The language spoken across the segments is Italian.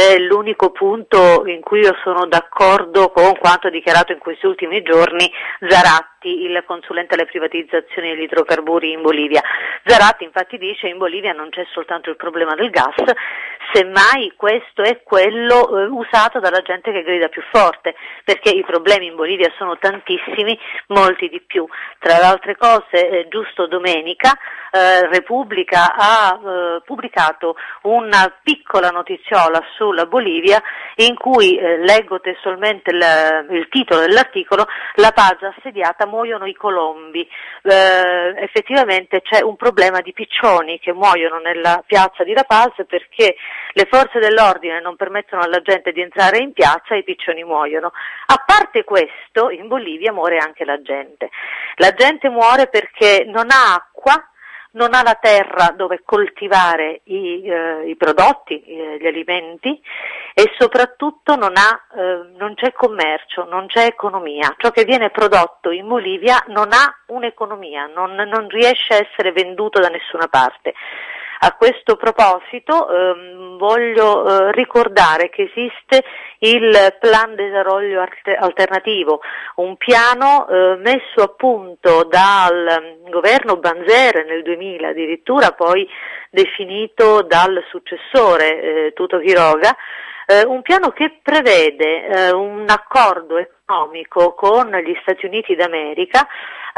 è l'unico punto in cui io sono d'accordo con quanto dichiarato in questi ultimi giorni Zaratti, il consulente alle privatizzazioni degli idrocarburi in Bolivia. Zaratti infatti dice in Bolivia non c'è soltanto il problema del gas, semmai questo è quello usato dalla gente che grida più forte, perché i problemi in Bolivia sono tantissimi, molti di più. Tra le altre cose, giusto domenica, Repubblica ha pubblicato una piccola notiziola sulla Bolivia in cui leggo testualmente il titolo dell'articolo: La Paz assediata, muoiono i colombi. Effettivamente c'è un problema di piccioni che muoiono nella piazza di La Paz perché le forze dell'ordine non permettono alla gente di entrare in piazza e i piccioni muoiono. A parte questo, in Bolivia muore anche la gente. La gente muore perché non ha acqua, non ha la terra dove coltivare i prodotti, gli alimenti, e soprattutto non c'è commercio, non c'è economia. Ciò che viene prodotto in Bolivia non ha un'economia, non riesce a essere venduto da nessuna parte. A questo proposito voglio ricordare che esiste il Plan Desarrollo Alternativo, un piano messo a punto dal governo Banzer nel 2000, addirittura poi definito dal successore Tuto Quiroga, un piano che prevede un accordo economico con gli Stati Uniti d'America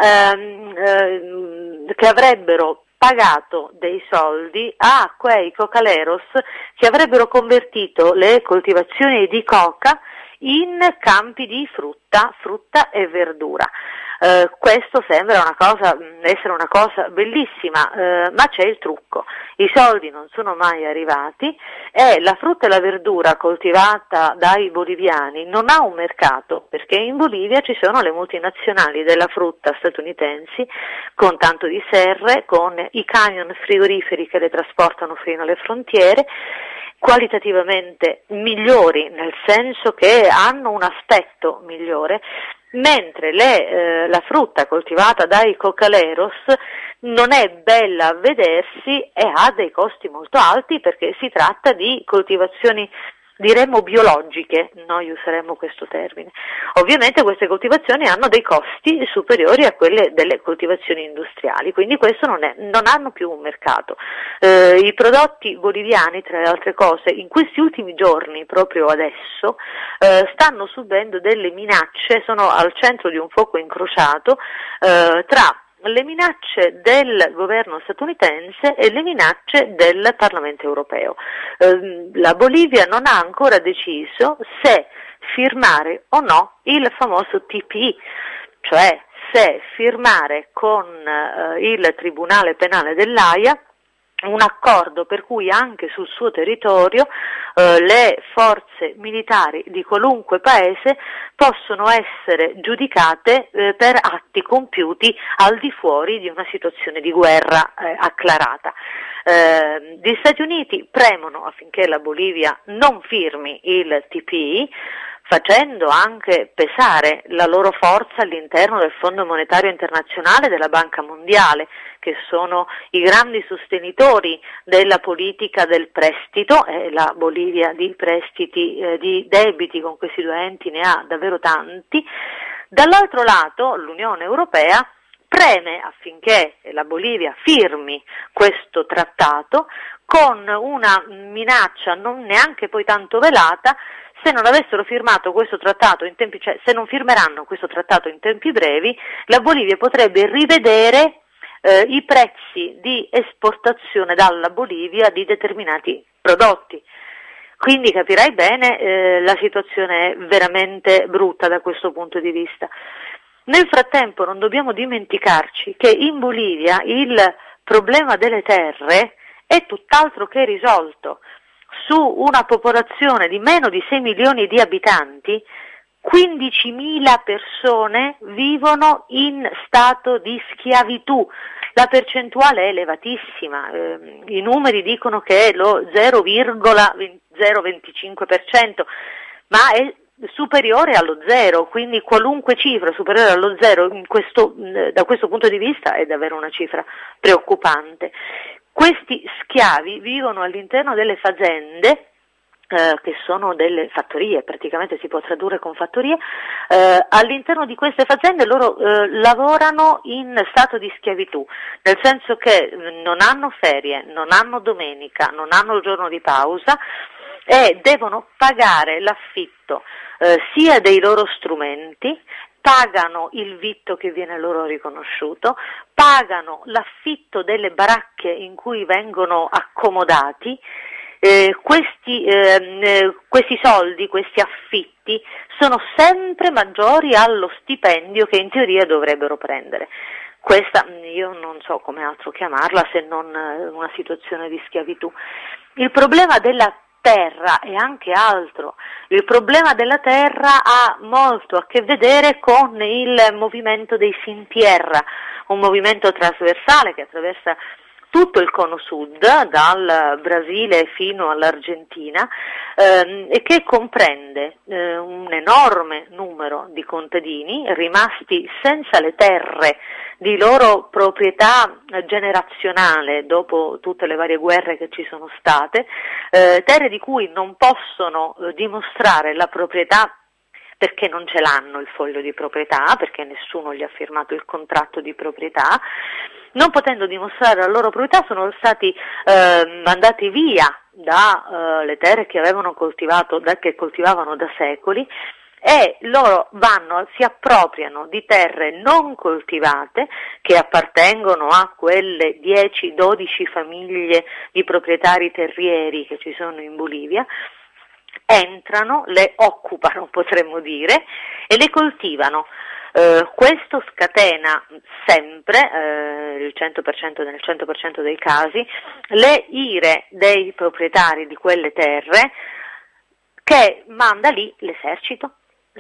che avrebbero pagato dei soldi a quei cocaleros che avrebbero convertito le coltivazioni di coca in campi di frutta e verdura. Questo sembra essere una cosa bellissima, ma c'è il trucco. I soldi non sono mai arrivati e la frutta e la verdura coltivata dai boliviani non ha un mercato, perché in Bolivia ci sono le multinazionali della frutta statunitensi con tanto di serre, con i camion frigoriferi che le trasportano fino alle frontiere, qualitativamente migliori, nel senso che hanno un aspetto migliore, mentre la frutta coltivata dai cocaleros non è bella a vedersi e ha dei costi molto alti perché si tratta di coltivazioni, diremmo biologiche, noi useremmo questo termine. Ovviamente queste coltivazioni hanno dei costi superiori a quelle delle coltivazioni industriali, quindi questo non hanno più un mercato. I prodotti boliviani, tra le altre cose, in questi ultimi giorni, proprio adesso, stanno subendo delle minacce, sono al centro di un fuoco incrociato tra le minacce del governo statunitense e le minacce del Parlamento europeo. La Bolivia non ha ancora deciso se firmare o no il famoso TPI, cioè se firmare con il Tribunale Penale dell'Aia un accordo per cui anche sul suo territorio le forze militari di qualunque paese possono essere giudicate per atti compiuti al di fuori di una situazione di guerra acclarata. Gli Stati Uniti premono affinché la Bolivia non firmi il TPI, facendo anche pesare la loro forza all'interno del Fondo Monetario Internazionale e della Banca Mondiale, che sono i grandi sostenitori della politica del prestito, e la Bolivia di prestiti, di debiti con questi due enti ne ha davvero tanti. Dall'altro lato l'Unione Europea preme affinché la Bolivia firmi questo trattato con una minaccia non neanche poi tanto velata: se non avessero firmato questo trattato se non firmeranno questo trattato in tempi brevi, la Bolivia potrebbe rivedere i prezzi di esportazione dalla Bolivia di determinati prodotti. Quindi capirai bene, la situazione è veramente brutta da questo punto di vista. Nel frattempo non dobbiamo dimenticarci che in Bolivia il problema delle terre è tutt'altro che risolto. Su una popolazione di meno di 6 milioni di abitanti, 15.000 persone vivono in stato di schiavitù. La percentuale è elevatissima, i numeri dicono che è lo 0,025%, ma è superiore allo zero, quindi qualunque cifra superiore allo zero da questo punto di vista è davvero una cifra preoccupante. Questi schiavi vivono all'interno delle fazende che sono delle fattorie, praticamente si può tradurre con fattorie. All'interno di queste faziende loro lavorano in stato di schiavitù, nel senso che non hanno ferie, non hanno domenica, non hanno il giorno di pausa e devono pagare l'affitto sia dei loro strumenti, pagano il vitto che viene loro riconosciuto, pagano l'affitto delle baracche in cui vengono accomodati. Questi soldi, questi affitti sono sempre maggiori allo stipendio che in teoria dovrebbero prendere. Questa io non so come altro chiamarla se non una situazione di schiavitù. Il problema della terra è anche altro. Il problema della terra ha molto a che vedere con il movimento dei sin tierra, un movimento trasversale che attraversa tutto il cono sud, dal Brasile fino all'Argentina, e che comprende un enorme numero di contadini rimasti senza le terre di loro proprietà generazionale dopo tutte le varie guerre che ci sono state, terre di cui non possono dimostrare la proprietà perché non ce l'hanno il foglio di proprietà, perché nessuno gli ha firmato il contratto di proprietà. Non potendo dimostrare la loro proprietà sono stati mandati via dalle terre che avevano coltivato, che coltivavano da secoli, e loro si appropriano di terre non coltivate che appartengono a quelle 10-12 famiglie di proprietari terrieri che ci sono in Bolivia, entrano, le occupano potremmo dire, e le coltivano. Questo scatena sempre, il 100% nel 100% dei casi, le ire dei proprietari di quelle terre, che manda lì l'esercito.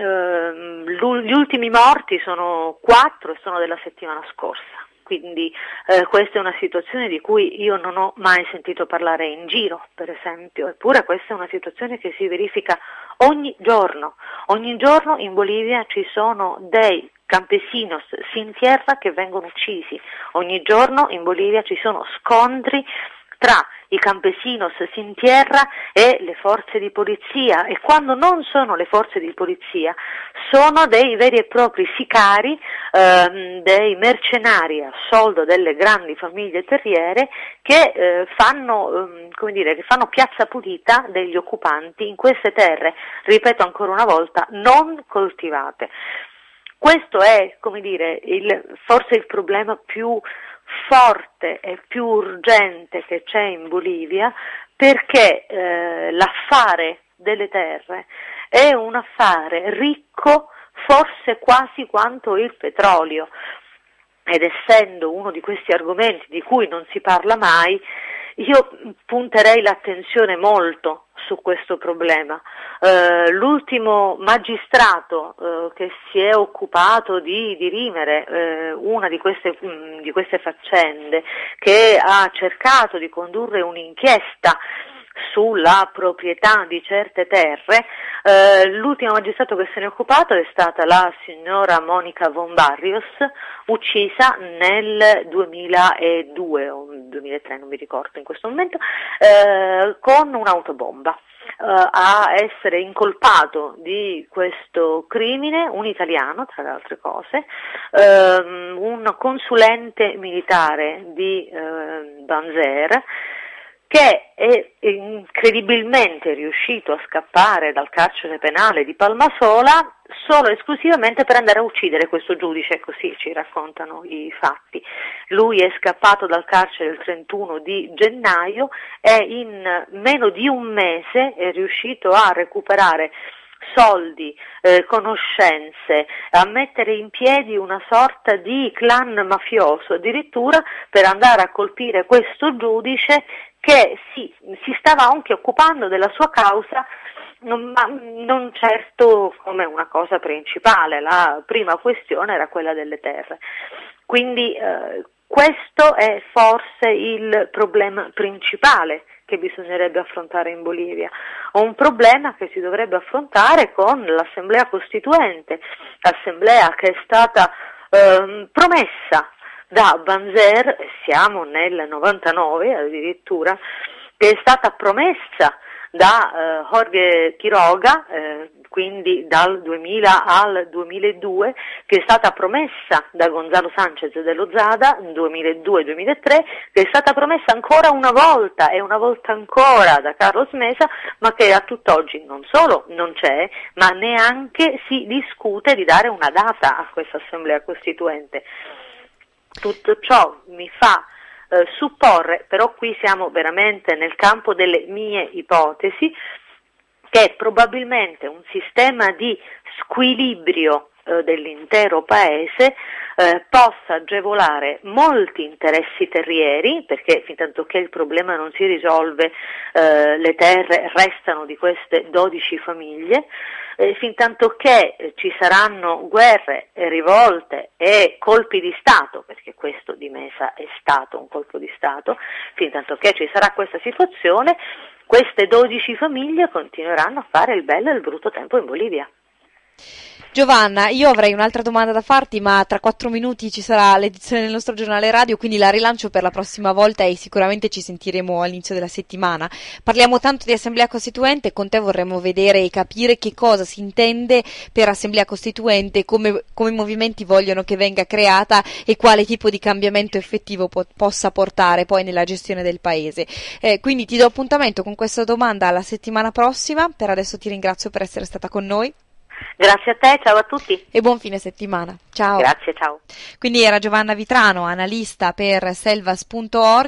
Gli ultimi morti sono 4 e sono della settimana scorsa. Quindi questa è una situazione di cui io non ho mai sentito parlare in giro, per esempio, eppure questa è una situazione che si verifica ogni giorno. Ogni giorno in Bolivia ci sono dei campesinos sin tierra che vengono uccisi, ogni giorno in Bolivia ci sono scontri tra i campesinos sin tierra e le forze di polizia, e quando non sono le forze di polizia sono dei veri e propri sicari, dei mercenari a soldo delle grandi famiglie terriere che fanno piazza pulita degli occupanti in queste terre, ripeto ancora una volta, non coltivate. Questo è, forse il problema più forte e più urgente che c'è in Bolivia, perché l'affare delle terre è un affare ricco forse quasi quanto il petrolio, ed essendo uno di questi argomenti di cui non si parla mai, io punterei l'attenzione molto su questo problema. L'ultimo magistrato che si è occupato di dirimere una di queste faccende, che ha cercato di condurre un'inchiesta sulla proprietà di certe terre, l'ultimo magistrato che se ne è occupato è stata la signora Monica Von Barrios, uccisa nel 2002 o 2003, non mi ricordo in questo momento, con un'autobomba. A essere incolpato di questo crimine un italiano, tra le altre cose, un consulente militare di Banzer, che è incredibilmente riuscito a scappare dal carcere penale di Palmasola solo e esclusivamente per andare a uccidere questo giudice, così ci raccontano i fatti. Lui è scappato dal carcere il 31 di gennaio e in meno di un mese è riuscito a recuperare soldi, conoscenze, a mettere in piedi una sorta di clan mafioso addirittura per andare a colpire questo giudice che si stava anche occupando della sua causa, ma non certo come una cosa principale. La prima questione era quella delle terre. Quindi questo è forse il problema principale che bisognerebbe affrontare in Bolivia, un problema che si dovrebbe affrontare con l'Assemblea Costituente, assemblea che è stata promessa da Banzer, siamo nel 99 addirittura, che è stata promessa da Jorge Quiroga, quindi dal 2000 al 2002, che è stata promessa da Gonzalo Sanchez de Lozada, 2002-2003, che è stata promessa ancora una volta e una volta ancora da Carlos Mesa, ma che a tutt'oggi non solo non c'è, ma neanche si discute di dare una data a questa Assemblea Costituente. Tutto ciò mi fa supporre, però qui siamo veramente nel campo delle mie ipotesi, che probabilmente un sistema di squilibrio dell'intero paese possa agevolare molti interessi terrieri, perché fintanto che il problema non si risolve le terre restano di queste 12 famiglie, fintanto che ci saranno guerre, rivolte e colpi di Stato, perché questo di Mesa è stato un colpo di Stato, fintanto che ci sarà questa situazione, queste 12 famiglie continueranno a fare il bello e il brutto tempo in Bolivia. Giovanna, io avrei un'altra domanda da farti, ma tra 4 minuti ci sarà l'edizione del nostro giornale radio, quindi la rilancio per la prossima volta e sicuramente ci sentiremo all'inizio della settimana. Parliamo tanto di Assemblea Costituente, con te vorremmo vedere e capire che cosa si intende per Assemblea Costituente, come i movimenti vogliono che venga creata e quale tipo di cambiamento effettivo possa portare poi nella gestione del Paese. Quindi ti do appuntamento con questa domanda alla settimana prossima, per adesso ti ringrazio per essere stata con noi. Grazie a te, ciao a tutti. E buon fine settimana. Ciao. Grazie, ciao. Quindi era Giovanna Vitrano, analista per selvas.org.